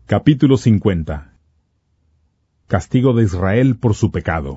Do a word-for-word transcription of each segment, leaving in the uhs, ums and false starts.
Capítulo cincuenta. Castigo de Israel por su pecado.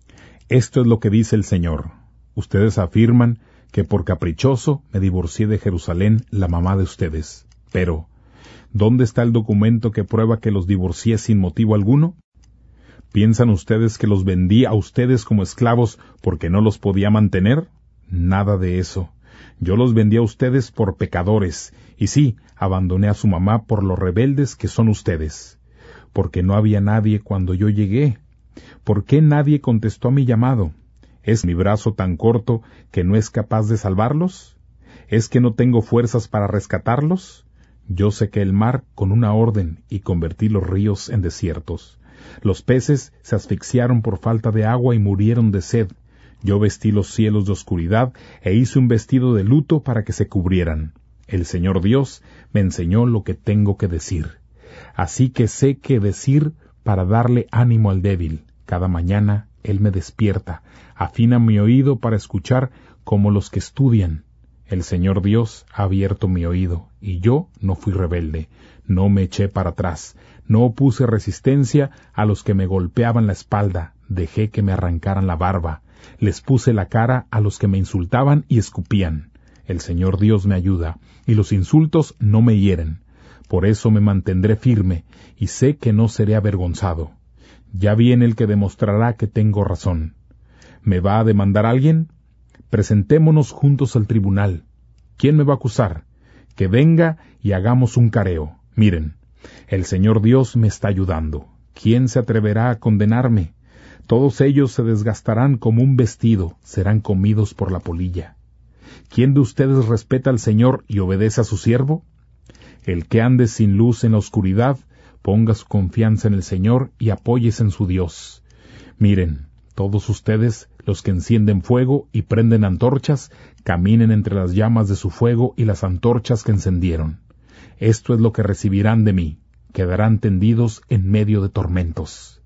Esto es lo que dice el Señor. Ustedes afirman que por caprichoso me divorcié de Jerusalén, la mamá de ustedes. Pero, ¿dónde está el documento que prueba que los divorcié sin motivo alguno? ¿Piensan ustedes que los vendí a ustedes como esclavos porque no los podía mantener? Nada de eso. Yo los vendí a ustedes por pecadores, y sí, abandoné a su mamá por los rebeldes que son ustedes. Porque no había nadie cuando yo llegué. ¿Por qué nadie contestó a mi llamado? ¿Es mi brazo tan corto que no es capaz de salvarlos? ¿Es que no tengo fuerzas para rescatarlos? Yo sequé el mar con una orden y convertí los ríos en desiertos. Los peces se asfixiaron por falta de agua y murieron de sed. Yo vestí los cielos de oscuridad e hice un vestido de luto para que se cubrieran. El Señor Dios me enseñó lo que tengo que decir. Así que sé qué decir para darle ánimo al débil. Cada mañana Él me despierta, afina mi oído para escuchar como los que estudian. El Señor Dios ha abierto mi oído, y yo no fui rebelde, no me eché para atrás, no opuse resistencia a los que me golpeaban la espalda, dejé que me arrancaran la barba, les puse la cara a los que me insultaban y escupían. El Señor Dios me ayuda, y los insultos no me hieren. Por eso me mantendré firme, y sé que no seré avergonzado. Ya viene el que demostrará que tengo razón. ¿Me va a demandar alguien? Presentémonos juntos al tribunal. ¿Quién me va a acusar? Que venga y hagamos un careo. Miren, el Señor Dios me está ayudando. ¿Quién se atreverá a condenarme? Todos ellos se desgastarán como un vestido, serán comidos por la polilla. ¿Quién de ustedes respeta al Señor y obedece a su siervo? El que ande sin luz en la oscuridad, ponga su confianza en el Señor y apóyese en su Dios. Miren, todos ustedes, los que encienden fuego y prenden antorchas, caminen entre las llamas de su fuego y las antorchas que encendieron. Esto es lo que recibirán de mí, quedarán tendidos en medio de tormentos.